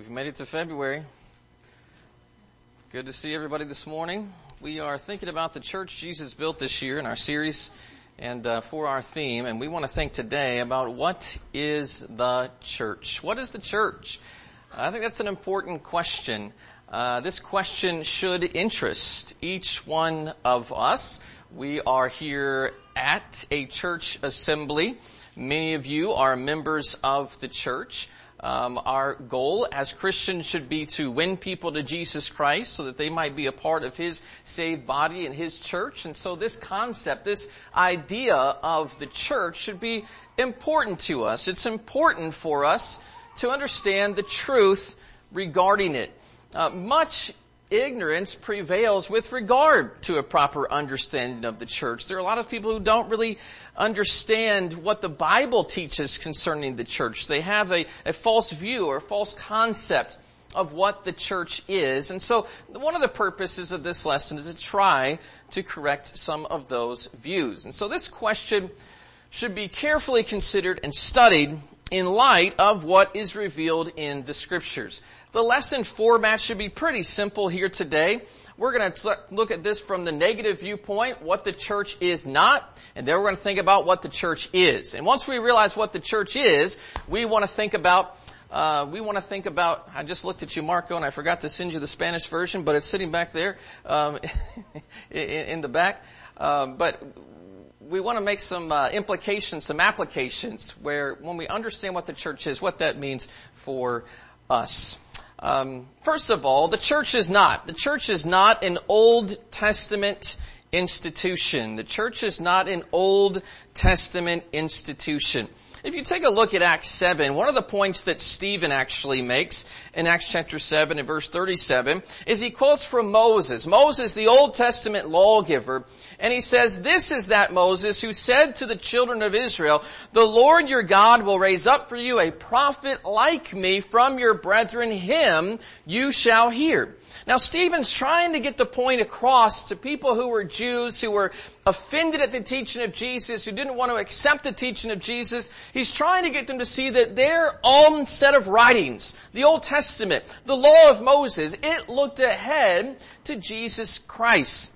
We've made it to February. Good to see everybody this morning. We are thinking about the church Jesus built this year in our series and for our theme, and we want to think today about what is the church? What is the church? I think that's an important question. This question should interest each one of us. We are here at a church assembly. Many of you are members of the church. Our goal as Christians should be to win people to Jesus Christ so that they might be a part of His saved body and His church. And so this concept, this idea of the church should be important to us. It's important for us to understand the truth regarding it. Much ignorance prevails with regard to a proper understanding of the church. There are a lot of people who don't really understand what the Bible teaches concerning the church. They have a false view or a false concept of what the church is. And so one of the purposes of this lesson is to try to correct some of those views. And so this question should be carefully considered and studied in light of what is revealed in the Scriptures. The lesson format should be pretty simple here today. We're going to look at this from the negative viewpoint, what the church is not, and then we're going to think about what the church is. And once we realize what the church is, we want to think about, I just looked at you, Marco, and I forgot to send you the Spanish version, but it's sitting back there, in the back. But we want to make some implications, some applications, where when we understand what the church is, what that means for us. First of all, the church is not an Old Testament institution. The church is not an Old Testament institution. If you take a look at Acts 7, one of the points that Stephen actually makes in Acts chapter 7 and verse 37 is he quotes from Moses. Moses, the Old Testament lawgiver, and he says, "This is that Moses who said to the children of Israel, 'The Lord your God will raise up for you a prophet like me from your brethren, him you shall hear.'" Now Stephen's trying to get the point across to people who were Jews, who were offended at the teaching of Jesus, who didn't want to accept the teaching of Jesus. He's trying to get them to see that their own set of writings, the Old Testament, the law of Moses, it looked ahead to Jesus Christ.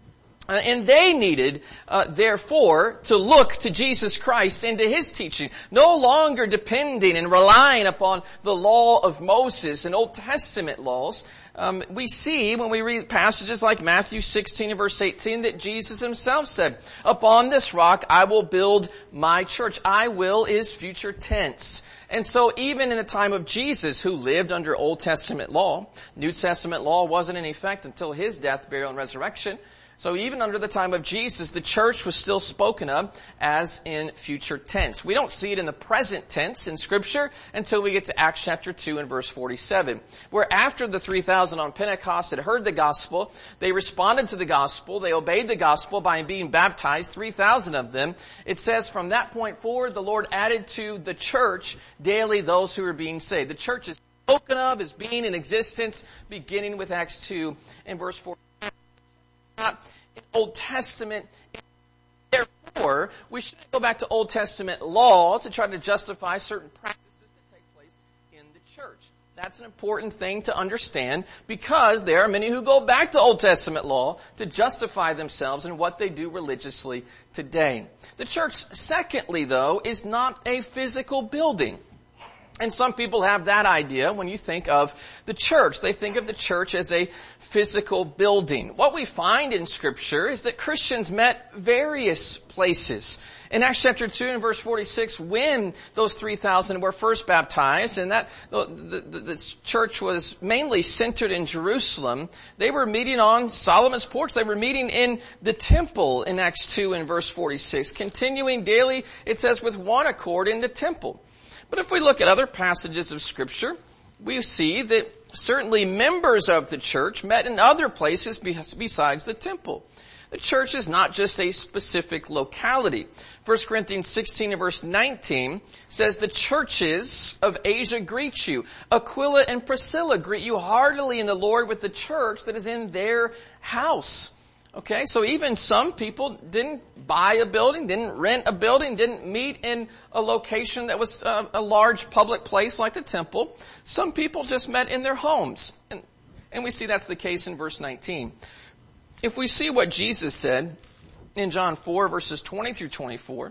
And they needed, therefore, to look to Jesus Christ and to His teaching, no longer depending and relying upon the law of Moses and Old Testament laws. We see when we read passages like Matthew 16 and verse 18 that Jesus Himself said, "Upon this rock I will build my church." I will is future tense. And so even in the time of Jesus, who lived under Old Testament law, New Testament law wasn't in effect until His death, burial, and resurrection. So even under the time of Jesus, the church was still spoken of as in future tense. We don't see it in the present tense in Scripture until we get to Acts chapter 2 and verse 47, where after the 3,000 on Pentecost had heard the gospel, they responded to the gospel, they obeyed the gospel by being baptized, 3,000 of them. It says from that point forward, the Lord added to the church daily those who were being saved. The church is spoken of as being in existence beginning with Acts 2 and verse 47. Not in Old Testament. Therefore, we shouldn't go back to Old Testament law to try to justify certain practices that take place in the church. That's an important thing to understand because there are many who go back to Old Testament law to justify themselves in what they do religiously today. The church, secondly, though, is not a physical building. And some people have that idea when you think of the church. They think of the church as a physical building. What we find in Scripture is that Christians met various places. In Acts chapter 2 and verse 46, when those 3,000 were first baptized, and that the church was mainly centered in Jerusalem, they were meeting on Solomon's porch. They were meeting in the temple in Acts 2 and verse 46. Continuing daily, it says, with one accord in the temple. But if we look at other passages of Scripture, we see that certainly members of the church met in other places besides the temple. The church is not just a specific locality. 1 Corinthians 16 and verse 19 says, "The churches of Asia greet you. Aquila and Priscilla greet you heartily in the Lord with the church that is in their house." Okay, so even some people didn't buy a building, didn't rent a building, didn't meet in a location that was a large public place like the temple. Some people just met in their homes. And we see that's the case in verse 19. If we see what Jesus said in John 4, verses 20 through 24,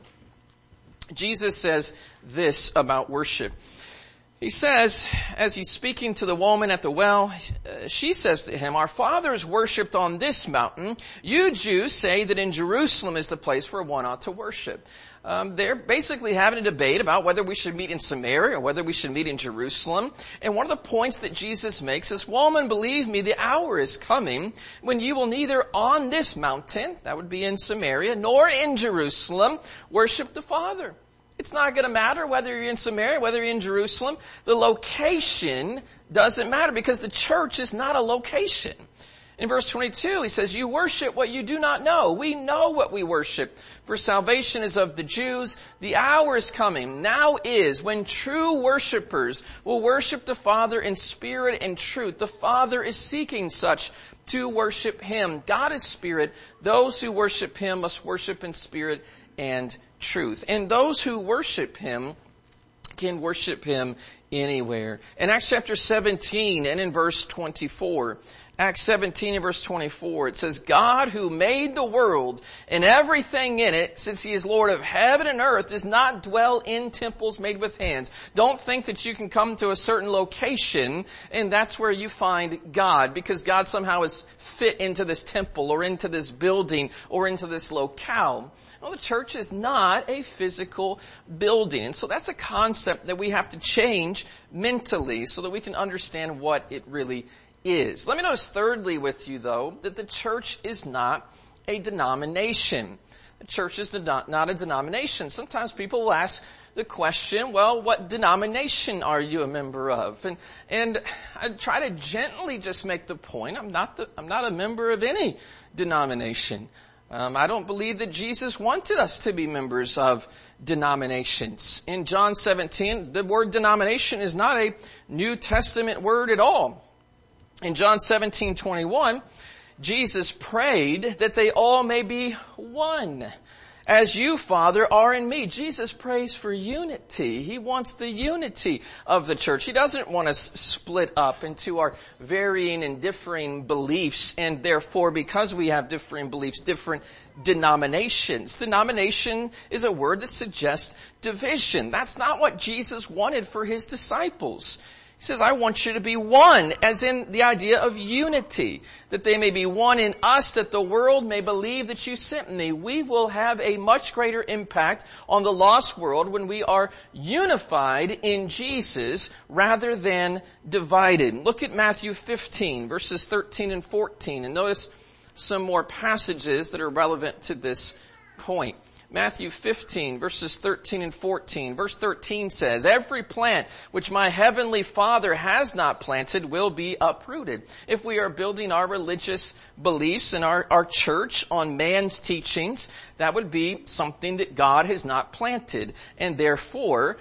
Jesus says this about worship. He says, as he's speaking to the woman at the well, she says to him, "Our fathers worshipped on this mountain. You Jews say that in Jerusalem is the place where one ought to worship." They're basically having a debate about whether we should meet in Samaria or whether we should meet in Jerusalem. And one of the points that Jesus makes is, "Woman, believe me, the hour is coming when you will neither on this mountain," that would be in Samaria, "nor in Jerusalem worship the Father." It's not going to matter whether you're in Samaria, whether you're in Jerusalem. The location doesn't matter because the church is not a location. In verse 22, he says, "You worship what you do not know. We know what we worship. For salvation is of the Jews. The hour is coming, now is, when true worshipers will worship the Father in spirit and truth. The Father is seeking such to worship Him. God is spirit. Those who worship Him must worship in spirit and truth." And those who worship Him can worship Him anywhere. In Acts chapter 17 and in verse 24, Acts 17 and verse 24, it says, "God who made the world and everything in it, since He is Lord of heaven and earth, does not dwell in temples made with hands." Don't think that you can come to a certain location and that's where you find God, because God somehow is fit into this temple or into this building or into this locale. No, the church is not a physical building. And so that's a concept that we have to change mentally so that we can understand what it really is. Let me notice thirdly with you, though, that the church is not a denomination. The church is not a denomination. Sometimes people will ask the question, well, what denomination are you a member of? And I try to gently just make the point, I'm not a member of any denomination. I don't believe that Jesus wanted us to be members of denominations. In John 17, the word denomination is not a New Testament word at all. In John 17:21, Jesus prayed that they all may be one. "As you, Father, are in me." Jesus prays for unity. He wants the unity of the church. He doesn't want us split up into our varying and differing beliefs, and therefore, because we have differing beliefs, different denominations. Denomination is a word that suggests division. That's not what Jesus wanted for His disciples. He says, "I want you to be one," as in the idea of unity, that they may be one in us, that the world may believe that you sent me. We will have a much greater impact on the lost world when we are unified in Jesus rather than divided. Look at Matthew 15, verses 13 and 14, and notice some more passages that are relevant to this point. Matthew 15, verses 13 and 14. Verse 13 says, "Every plant which my heavenly Father has not planted will be uprooted." If we are building our religious beliefs and our church on man's teachings, that would be something that God has not planted. And therefore,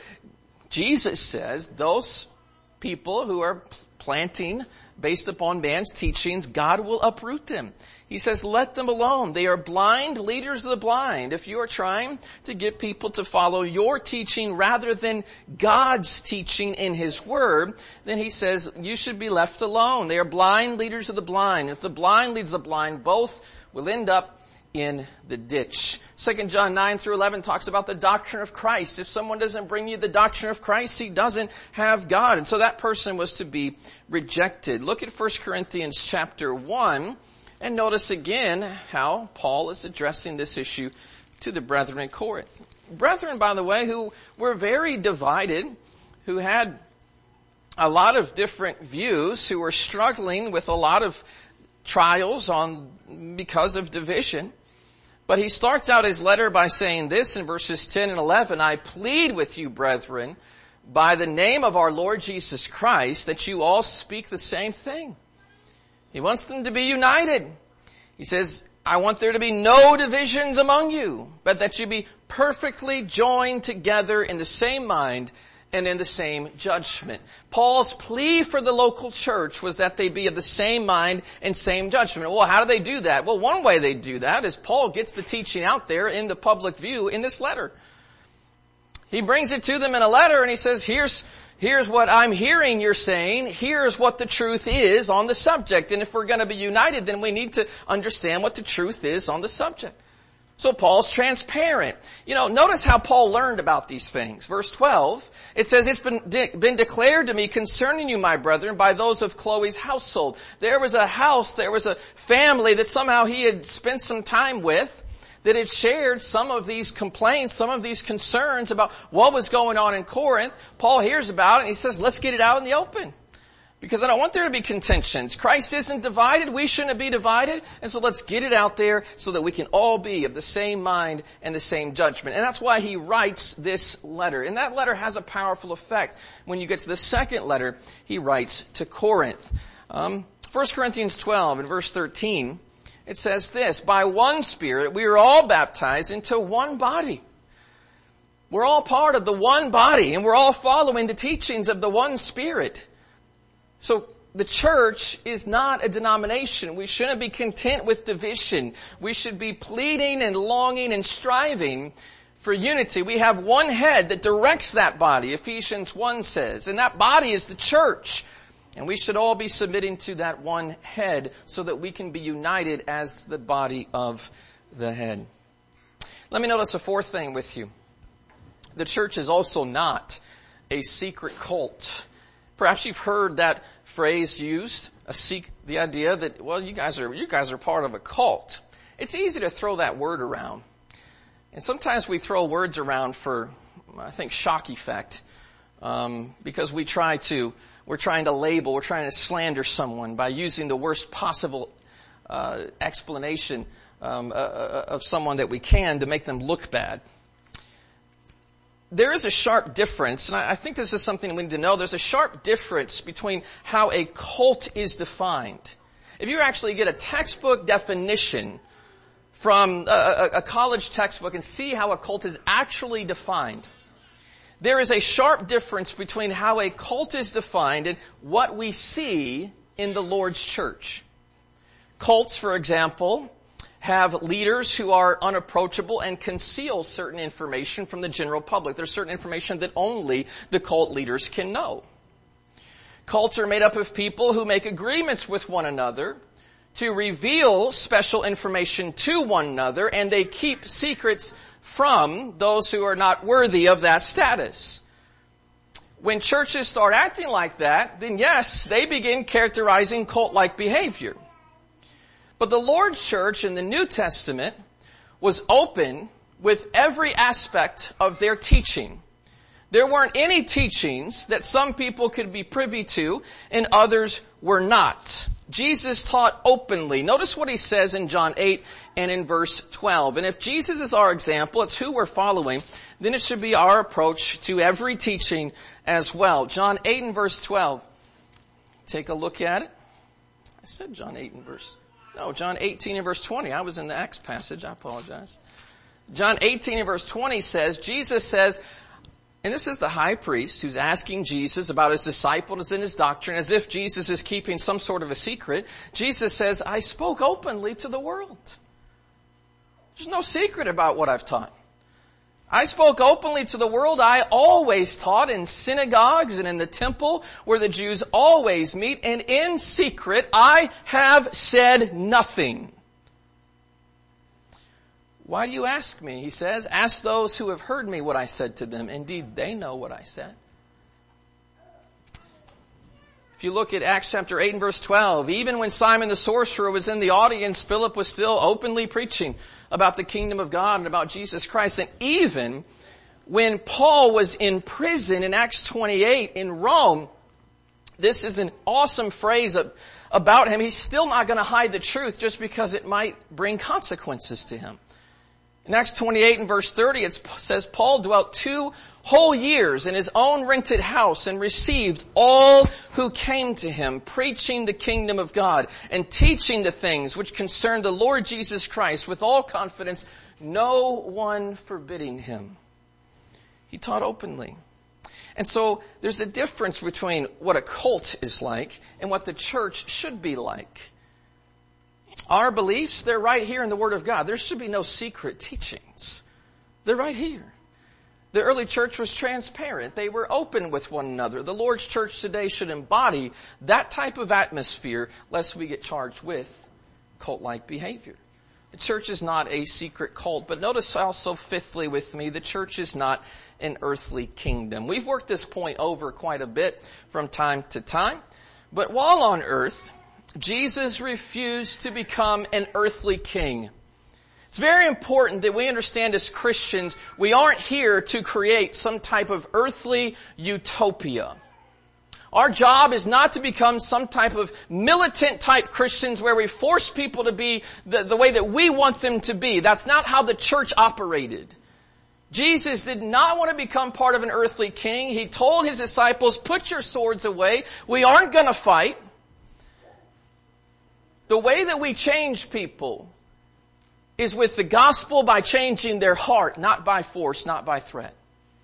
Jesus says those people who are planting based upon man's teachings, God will uproot them. He says, let them alone. They are blind leaders of the blind. If you are trying to get people to follow your teaching rather than God's teaching in His Word, then He says you should be left alone. They are blind leaders of the blind. If the blind leads the blind, both will end up in the ditch. 2 John 9 through 11 talks about the doctrine of Christ. If someone doesn't bring you the doctrine of Christ, he doesn't have God. And so that person was to be rejected. Look at 1 Corinthians chapter 1 and notice again how Paul is addressing this issue to the brethren in Corinth. Brethren, by the way, who were very divided, who had a lot of different views, who were struggling with a lot of trials because of division. But he starts out his letter by saying this in verses 10 and 11, "I plead with you, brethren, by the name of our Lord Jesus Christ, that you all speak the same thing." He wants them to be united. He says, "I want there to be no divisions among you, but that you be perfectly joined together in the same mind and in the same judgment. Paul's plea for the local church was that they be of the same mind and same judgment. Well, how do they do that? Well, one way they do that is Paul gets the teaching out there in the public view in this letter. He brings it to them in a letter and he says, here's what I'm hearing you're saying. Here's what the truth is on the subject. And if we're going to be united, then we need to understand what the truth is on the subject. So Paul's transparent. Notice how Paul learned about these things. Verse 12, it says, it's been declared to me concerning you, my brethren, by those of Chloe's household. There was a family that somehow he had spent some time with that had shared some of these complaints, some of these concerns about what was going on in Corinth. Paul hears about it and he says, let's get it out in the open. Because I don't want there to be contentions. Christ isn't divided. We shouldn't be divided. And so let's get it out there so that we can all be of the same mind and the same judgment. And that's why he writes this letter. And that letter has a powerful effect. When you get to the second letter, he writes to Corinth. 1 Corinthians 12 and verse 13, it says this, by one Spirit we are all baptized into one body. We're all part of the one body and we're all following the teachings of the one Spirit. So the church is not a denomination. We shouldn't be content with division. We should be pleading and longing and striving for unity. We have one head that directs that body, Ephesians 1 says, and that body is the church. And we should all be submitting to that one head so that we can be united as the body of the head. Let me notice a fourth thing with you. The church is also not a secret cult. Perhaps you've heard that phrase used, the idea that, well, you guys are part of a cult. It's easy to throw that word around. And sometimes we throw words around for, I think, shock effect. Because we're trying to label, we're trying to slander someone by using the worst possible explanation of someone that we can to make them look bad. There is a sharp difference, and I think this is something we need to know. There's a sharp difference between how a cult is defined. If you actually get a textbook definition from a college textbook and see how a cult is actually defined, there is a sharp difference between how a cult is defined and what we see in the Lord's church. Cults, for example, have leaders who are unapproachable and conceal certain information from the general public. There's certain information that only the cult leaders can know. Cults are made up of people who make agreements with one another to reveal special information to one another, and they keep secrets from those who are not worthy of that status. When churches start acting like that, then yes, they begin characterizing cult-like behavior. But the Lord's church in the New Testament was open with every aspect of their teaching. There weren't any teachings that some people could be privy to and others were not. Jesus taught openly. Notice what he says in John 8 and in verse 12. And if Jesus is our example, it's who we're following, then it should be our approach to every teaching as well. John 8 and verse 12. Take a look at it. I said John 8 and John 18 and verse 20. I was in the Acts passage. I apologize. John 18 and verse 20 says, Jesus says, and this is the high priest who's asking Jesus about his disciples and his doctrine as if Jesus is keeping some sort of a secret. Jesus says, I spoke openly to the world. There's no secret about what I've taught. I spoke openly to the world. I always taught in synagogues and in the temple where the Jews always meet, and in secret I have said nothing. Why do you ask me? He says, ask those who have heard me what I said to them. Indeed, they know what I said. If you look at Acts chapter 8 and verse 12, even when Simon the sorcerer was in the audience, Philip was still openly preaching about the kingdom of God and about Jesus Christ. And even when Paul was in prison in Acts 28 in Rome, this is an awesome phrase about him. He's still not going to hide the truth just because it might bring consequences to him. In Acts 28 and verse 30, it says, Paul dwelt 2 whole years in his own rented house and received all who came to him, preaching the kingdom of God and teaching the things which concern the Lord Jesus Christ with all confidence, no one forbidding him. He taught openly. And so there's a difference between what a cult is like and what the church should be like. Our beliefs, they're right here in the Word of God. There should be no secret teachings. They're right here. The early church was transparent. They were open with one another. The Lord's church today should embody that type of atmosphere, lest we get charged with cult-like behavior. The church is not a secret cult, but notice also, fifthly with me, the church is not an earthly kingdom. We've worked this point over quite a bit from time to time, but while on earth, Jesus refused to become an earthly king. It's very important that we understand as Christians, we aren't here to create some type of earthly utopia. Our job is not to become some type of militant type Christians where we force people to be the way that we want them to be. That's not how the church operated. Jesus did not want to become part of an earthly king. He told his disciples, put your swords away. We aren't going to fight. The way that we change people is with the gospel by changing their heart, not by force, not by threat.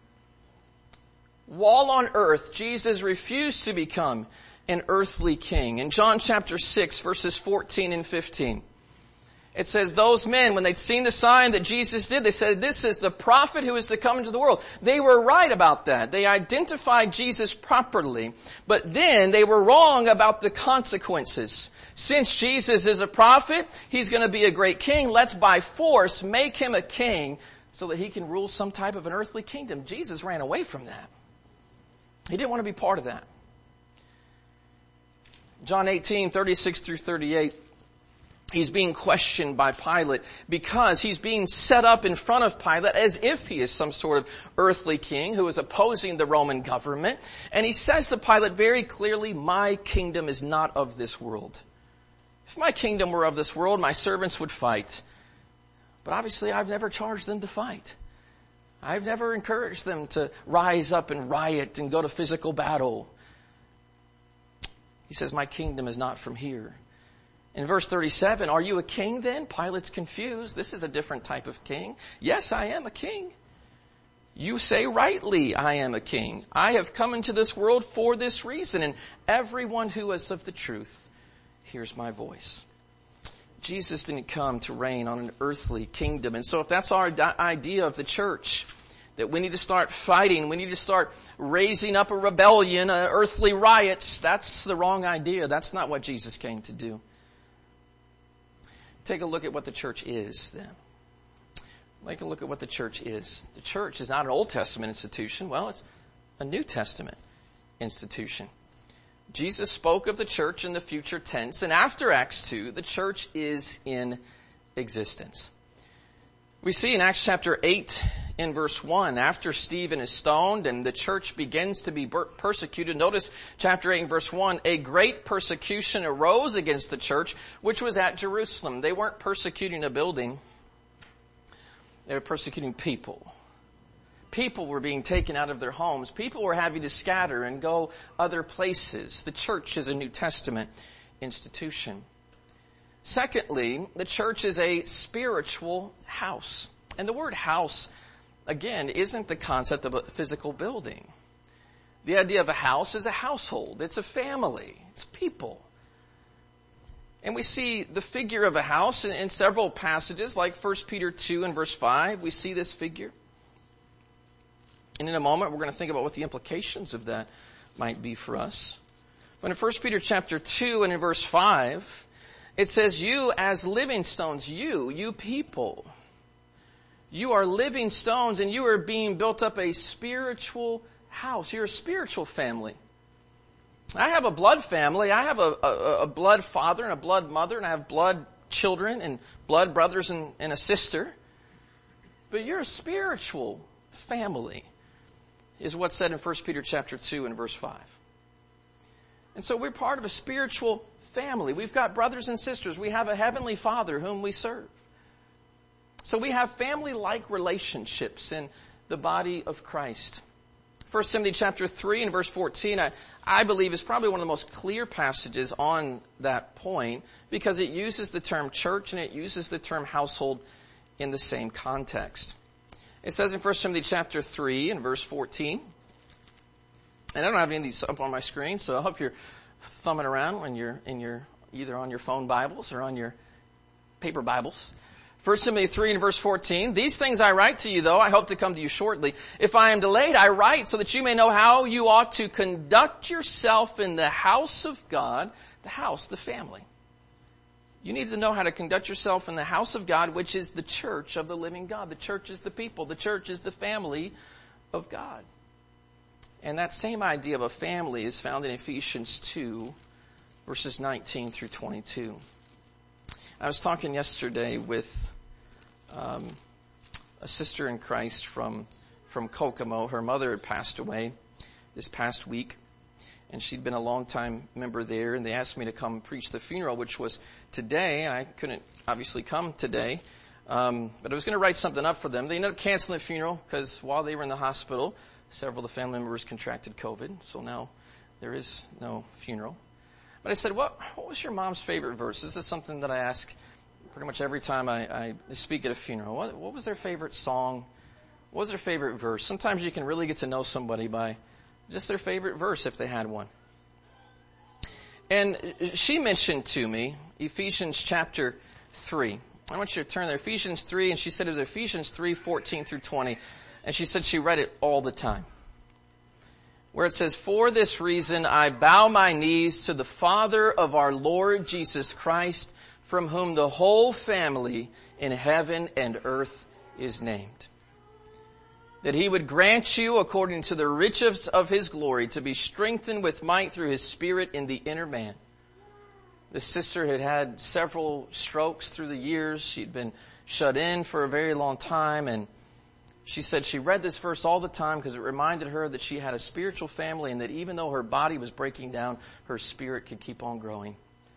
While on earth, Jesus refused to become an earthly king. In John chapter 6, verses 14 and 15, it says, those men, when they'd seen the sign that Jesus did, they said, this is the prophet who is to come into the world. They were right about that. They identified Jesus properly. But then they were wrong about the consequences. Since Jesus is a prophet, he's going to be a great king. Let's by force make him a king so that he can rule some type of an earthly kingdom. Jesus ran away from that. He didn't want to be part of that. John 18, 36 through 38. He's being questioned by Pilate because he's being set up in front of Pilate as if he is some sort of earthly king who is opposing the Roman government. And he says to Pilate very clearly, my kingdom is not of this world. If my kingdom were of this world, my servants would fight. But obviously I've never charged them to fight. I've never encouraged them to rise up and riot and go to physical battle. He says, my kingdom is not from here. In verse 37, are you a king then? Pilate's confused. This is a different type of king. Yes, I am a king. You say rightly, I am a king. I have come into this world for this reason, and everyone who is of the truth hears my voice. Jesus didn't come to reign on an earthly kingdom. And so if that's our idea of the church, that we need to start fighting, we need to start raising up a rebellion, earthly riots, that's the wrong idea. That's not what Jesus came to do. Take a look at what the church is then. Take a look at what the church is. The church is not an Old Testament institution. Well, it's a New Testament institution. Jesus spoke of the church in the future tense, and after Acts 2, the church is in existence. We see in Acts chapter 8 in verse 1, after Stephen is stoned and the church begins to be persecuted, notice chapter 8 and verse 1, a great persecution arose against the church, which was at Jerusalem. They weren't persecuting a building. They were persecuting people. People were being taken out of their homes. People were having to scatter and go other places. The church is a New Testament institution. Secondly, the church is a spiritual house. And the word house, again, isn't the concept of a physical building. The idea of a house is a household. It's a family. It's people. And we see the figure of a house in several passages, like 1 Peter 2 and verse 5. We see this figure. And in a moment, we're going to think about what the implications of that might be for us. But in 1 Peter chapter 2 and in verse 5, it says, you as living stones, you people, you are living stones and you are being built up a spiritual house. You're a spiritual family. I have a blood family. I have a blood father and a blood mother, and I have blood children and blood brothers and a sister. But you're a spiritual family, is what's said in 1 Peter chapter 2 and verse 5. And so we're part of a spiritual family. We've got brothers and sisters. We have a heavenly Father whom we serve. So we have family-like relationships in the body of Christ. 1 Timothy chapter 3 and verse 14, I believe is probably one of the most clear passages on that point, because it uses the term church and it uses the term household in the same context. It says in 1 Timothy chapter 3 and verse 14, And I don't have any of these up on my screen, so I hope you're thumbing around when you're either on your phone Bibles or on your paper Bibles. 1 Timothy 3 and verse 14, these things I write to you, though I hope to come to you shortly. If I am delayed, I write so that you may know how you ought to conduct yourself in the house of God, the house, the family. You need to know how to conduct yourself in the house of God, which is the church of the living God. The church is the people. The church is the family of God. And that same idea of a family is found in Ephesians 2, verses 19 through 22. I was talking yesterday with a sister in Christ from Kokomo. Her mother had passed away this past week, and she'd been a long-time member there, and they asked me to come preach the funeral, which was today, and I couldn't obviously come today, but I was going to write something up for them. They ended up canceling the funeral because while they were in the hospital, several of the family members contracted COVID, so now there is no funeral. But I said, what was your mom's favorite verse? This is something that I ask pretty much every time I speak at a funeral. What was their favorite song? What was their favorite verse? Sometimes you can really get to know somebody by just their favorite verse if they had one. And she mentioned to me Ephesians chapter 3. I want you to turn there, Ephesians 3, and she said it was Ephesians 3, 14 through 20. And she said she read it all the time. Where it says, for this reason I bow my knees to the Father of our Lord Jesus Christ, from whom the whole family in heaven and earth is named. That he would grant you, according to the riches of his glory, to be strengthened with might through his Spirit in the inner man. This sister had had several strokes through the years. She'd been shut in for a very long time, and she said she read this verse all the time because it reminded her that she had a spiritual family and that even though her body was breaking down, her spirit could keep on growing.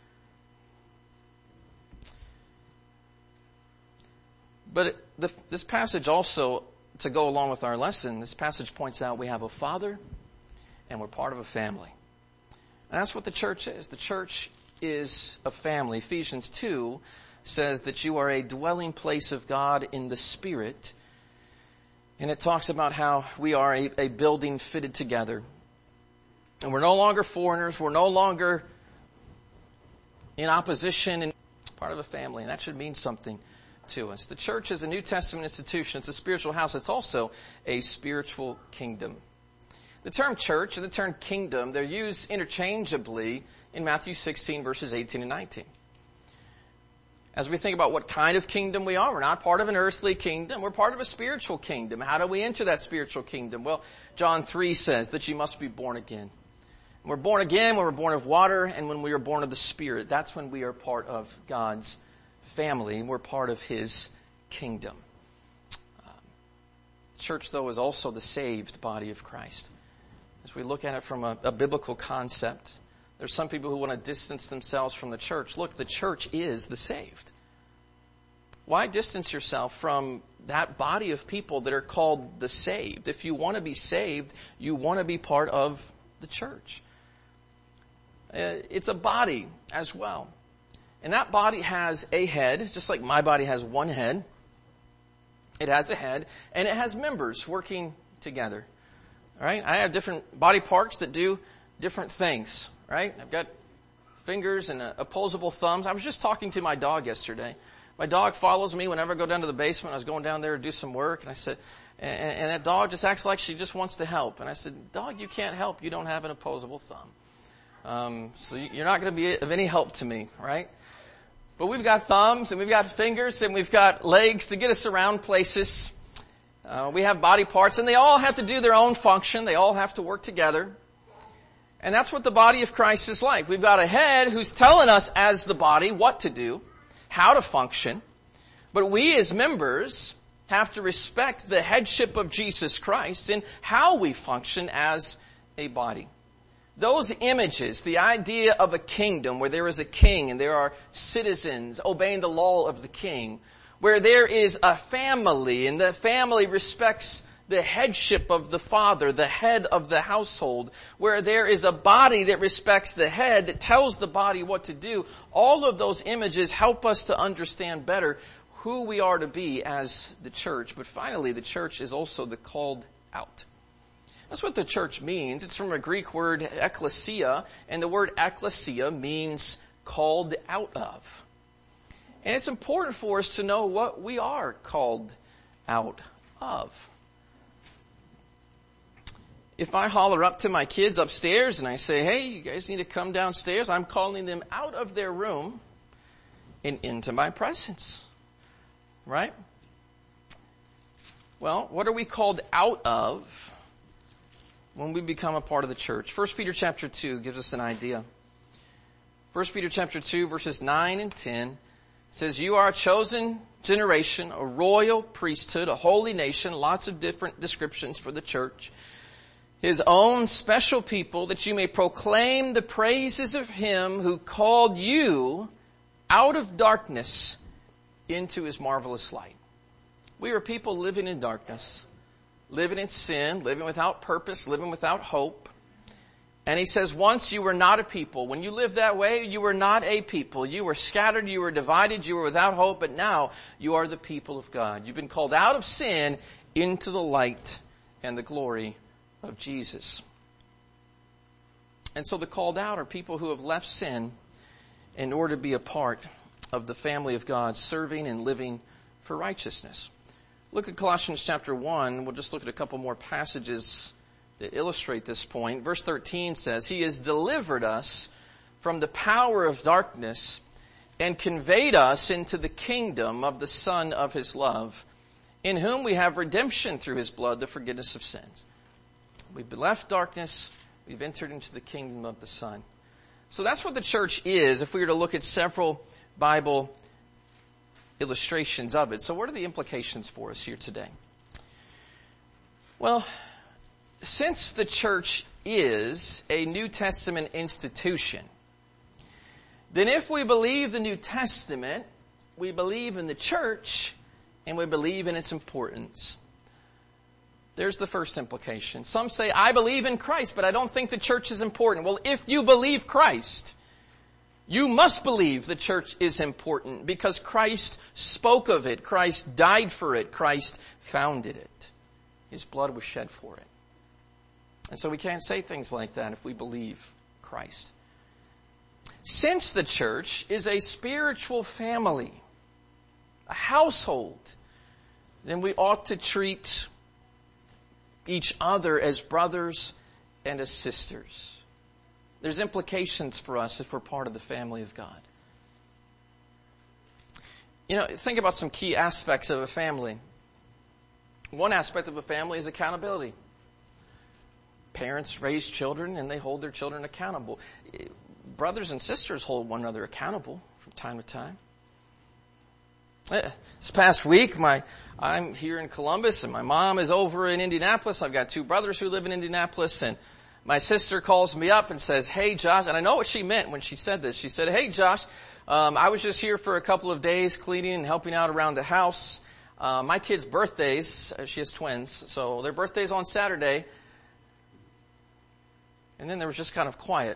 But this passage also, to go along with our lesson, this passage points out we have a father and we're part of a family. And that's what the church is. The church is a family. Ephesians 2 says that you are a dwelling place of God in the Spirit. And it talks about how we are a building fitted together. And we're no longer foreigners. We're no longer in opposition and part of a family. And that should mean something to us. The church is a New Testament institution. It's a spiritual house. It's also a spiritual kingdom. The term church and the term kingdom, they're used interchangeably in Matthew 16, verses 18 and 19. As we think about what kind of kingdom we are, we're not part of an earthly kingdom. We're part of a spiritual kingdom. How do we enter that spiritual kingdom? Well, John 3 says that you must be born again. We're born again when we're born of water and when we are born of the Spirit. That's when we are part of God's family. We're part of his kingdom. Church, though, is also the saved body of Christ. As we look at it from a biblical concept, there's some people who want to distance themselves from the church. Look, the church is the saved. Why distance yourself from that body of people that are called the saved? If you want to be saved, you want to be part of the church. It's a body as well. And that body has a head, just like my body has one head. It has a head, and it has members working together. All right? I have different body parts that do different things. Right? I've got fingers and opposable thumbs. I was just talking to my dog yesterday. My dog follows me whenever I go down to the basement. I was going down there to do some work, and I said, and that dog just acts like she just wants to help. And I said, dog, you can't help. You don't have an opposable thumb. So you're not going to be of any help to me, right? But we've got thumbs, and we've got fingers, and we've got legs to get us around places. We have body parts, and they all have to do their own function. They all have to work together. And that's what the body of Christ is like. We've got a head who's telling us as the body what to do, how to function. But we as members have to respect the headship of Jesus Christ in how we function as a body. Those images, the idea of a kingdom where there is a king and there are citizens obeying the law of the king, where there is a family and the family respects the headship of the father, the head of the household, where there is a body that respects the head, that tells the body what to do. All of those images help us to understand better who we are to be as the church. But finally, the church is also the called out. That's what the church means. It's from a Greek word, ekklesia, and the word ekklesia means called out of. And it's important for us to know what we are called out of. If I holler up to my kids upstairs and I say, hey, you guys need to come downstairs, I'm calling them out of their room and into my presence. Right? Well, what are we called out of when we become a part of the church? 1 Peter chapter 2 gives us an idea. 1 Peter chapter 2 verses 9 and 10 says, you are a chosen generation, a royal priesthood, a holy nation, lots of different descriptions for the church. His own special people, that you may proclaim the praises of him who called you out of darkness into his marvelous light. We are people living in darkness, living in sin, living without purpose, living without hope. And he says, once you were not a people. When you lived that way, you were not a people. You were scattered, you were divided, you were without hope, but now you are the people of God. You've been called out of sin into the light and the glory of Jesus. And so the called out are people who have left sin in order to be a part of the family of God, serving and living for righteousness. Look at Colossians chapter 1. We'll just look at a couple more passages that illustrate this point. Verse 13 says, he has delivered us from the power of darkness and conveyed us into the kingdom of the Son of his love, in whom we have redemption through his blood, the forgiveness of sins. We've left darkness. We've entered into the kingdom of the Son. So that's what the church is, if we were to look at several Bible illustrations of it. So what are the implications for us here today? Well, since the church is a New Testament institution, then if we believe the New Testament, we believe in the church and we believe in its importance. There's the first implication. Some say, I believe in Christ, but I don't think the church is important. Well, if you believe Christ, you must believe the church is important because Christ spoke of it. Christ died for it. Christ founded it. His blood was shed for it. And so we can't say things like that if we believe Christ. Since the church is a spiritual family, a household, then we ought to treat each other as brothers and as sisters. There's implications for us if we're part of the family of God. You know, think about some key aspects of a family. One aspect of a family is accountability. Parents raise children and they hold their children accountable. Brothers and sisters hold one another accountable from time to time. This past week, I'm here in Columbus and my mom is over in Indianapolis. I've got two brothers who live in Indianapolis, and my sister calls me up and says, hey Josh, and I know what she meant when she said this. She said, hey Josh, I was just here for a couple of days cleaning and helping out around the house. My kids' birthdays, she has twins, so their birthdays on Saturday. And then there was just kind of quiet.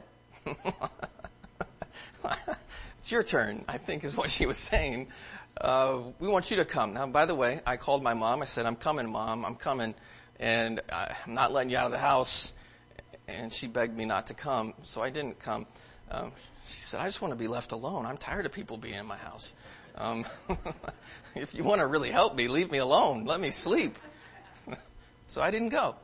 It's your turn, I think is what she was saying. We want you to come. Now, by the way, I called my mom. I said, I'm coming, Mom. I'm coming. And I'm not letting you out of the house. And she begged me not to come. So I didn't come. She said, I just want to be left alone. I'm tired of people being in my house. If you want to really help me, leave me alone. Let me sleep. So I didn't go.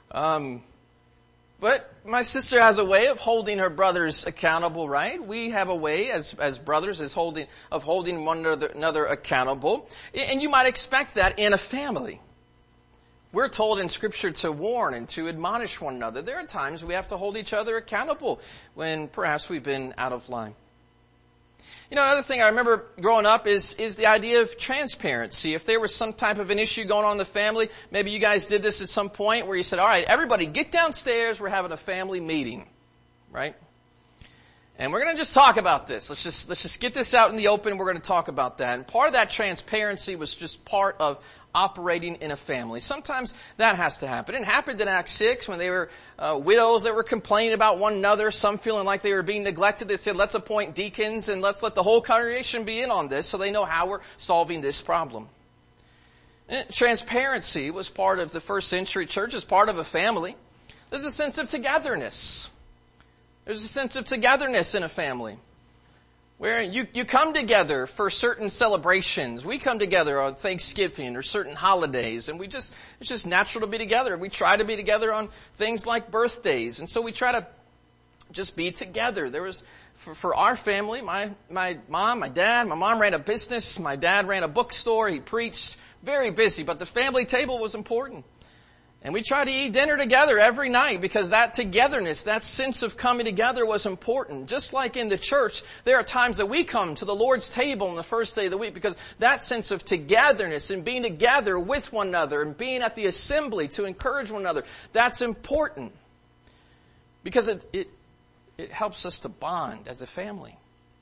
But my sister has a way of holding her brothers accountable, right? We have a way as brothers of holding one another accountable. And you might expect that in a family. We're told in Scripture to warn and to admonish one another. There are times we have to hold each other accountable when perhaps we've been out of line. You know, another thing I remember growing up is the idea of transparency. If there was some type of an issue going on in the family, maybe you guys did this at some point where you said, all right, everybody get downstairs, we're having a family meeting, right? And we're going to just talk about this. Let's just get this out in the open. We're going to talk about that. And part of that transparency was just part of operating in a family. Sometimes that has to happen. It happened in Acts 6 when they were widows that were complaining about one another, some feeling like they were being neglected. They said, let's appoint deacons and let's let the whole congregation be in on this so they know how we're solving this problem. And transparency was part of the first century church, as part of a family. There's a sense of togetherness. There's a sense of togetherness in a family where you come together for certain celebrations. We come together on Thanksgiving or certain holidays, and it's just natural to be together. We try to be together on things like birthdays, and so we try to just be together. There was, for our family, my mom, my dad, my mom ran a business, my dad ran a bookstore, he preached, very busy, but the family table was important. And we tried to eat dinner together every night because that togetherness, that sense of coming together was important. Just like in the church, there are times that we come to the Lord's table on the first day of the week because that sense of togetherness and being together with one another and being at the assembly to encourage one another, that's important. Because it helps us to bond as a family.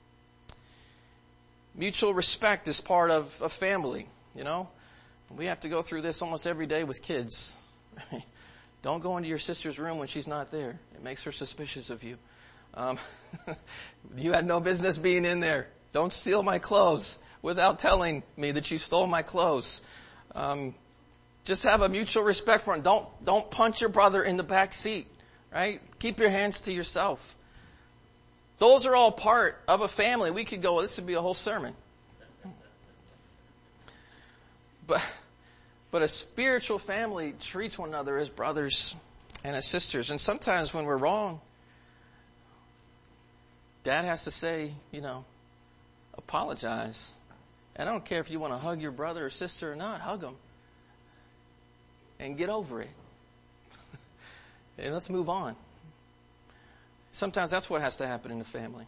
Mutual respect is part of a family, you know. We have to go through this almost every day with kids. Don't go into your sister's room when she's not there. It makes her suspicious of you. You had no business being in there. Don't steal my clothes without telling me that you stole my clothes. Just have a mutual respect for him. Don't punch your brother in the back seat, right? Keep your hands to yourself. Those are all part of a family. We could go, this would be a whole sermon. But a spiritual family treats one another as brothers and as sisters. And sometimes when we're wrong, Dad has to say, apologize. And I don't care if you want to hug your brother or sister or not, hug them. And get over it. And let's move on. Sometimes that's what has to happen in the family.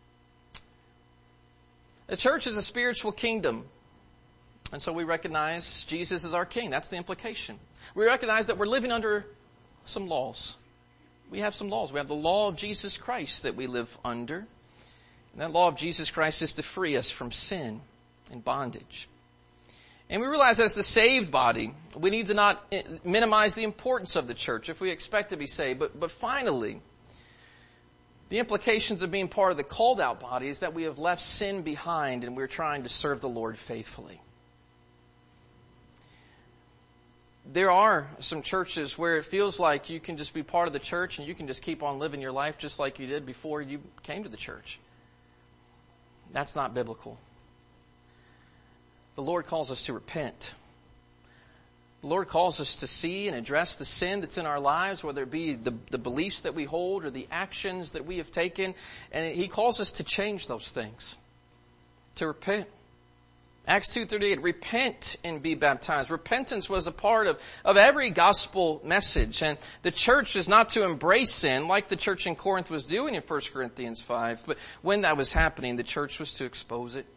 The church is a spiritual kingdom. And so we recognize Jesus as our king. That's the implication. We recognize that we're living under some laws. We have some laws. We have the law of Jesus Christ that we live under. And that law of Jesus Christ is to free us from sin and bondage. And we realize as the saved body, we need to not minimize the importance of the church if we expect to be saved. But finally, the implications of being part of the called out body is that we have left sin behind and we're trying to serve the Lord faithfully. There are some churches where it feels like you can just be part of the church and you can just keep on living your life just like you did before you came to the church. That's not biblical. The Lord calls us to repent. The Lord calls us to see and address the sin that's in our lives, whether it be the beliefs that we hold or the actions that we have taken. And He calls us to change those things, to repent. Acts 2:38, repent and be baptized. Repentance was a part of every gospel message. And the church is not to embrace sin like the church in Corinth was doing in 1 Corinthians 5. But when that was happening, the church was to expose it.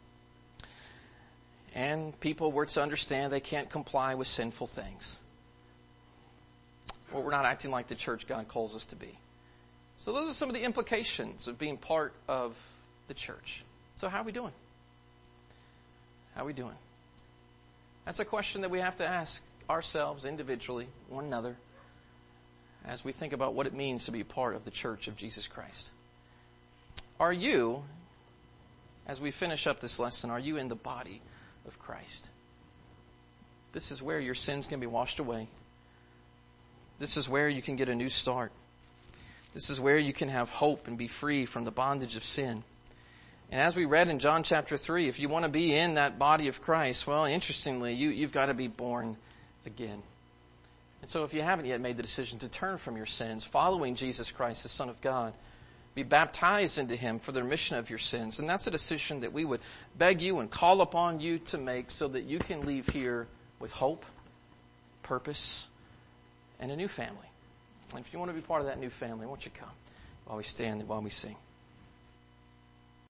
And people were to understand they can't comply with sinful things. Or we're not acting like the church God calls us to be. So those are some of the implications of being part of the church. So how are we doing? How are we doing? That's a question that we have to ask ourselves individually, one another, as we think about what it means to be part of the church of Jesus Christ. Are you, as we finish up this lesson, are you in the body of Christ? This is where your sins can be washed away. This is where you can get a new start. This is where you can have hope and be free from the bondage of sin. And as we read in John chapter 3, if you want to be in that body of Christ, well, interestingly, you've got to be born again. And so if you haven't yet made the decision to turn from your sins, following Jesus Christ, the Son of God, be baptized into Him for the remission of your sins, and that's a decision that we would beg you and call upon you to make so that you can leave here with hope, purpose, and a new family. And if you want to be part of that new family, why don't you come while we stand and while we sing.